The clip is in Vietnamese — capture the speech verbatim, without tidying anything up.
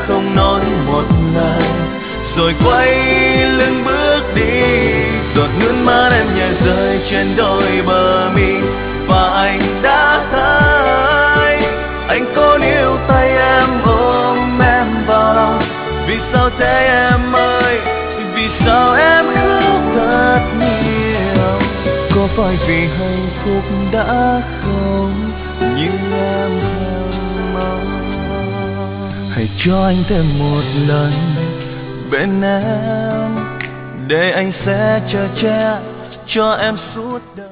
không nói một lời, rồi quay lưng bước đi. Giọt nước mắt em nhẹ rơi trên đôi bờ mi, và anh đã thấy anh cố níu tay em, ôm em vào lòng. Vì sao thế em ơi, vì sao em khóc thật nhiều? Có phải vì hạnh phúc đã không như em hằng mong? Hãy cho anh thêm một lần bên em, để anh sẽ chở che cho em suốt đời.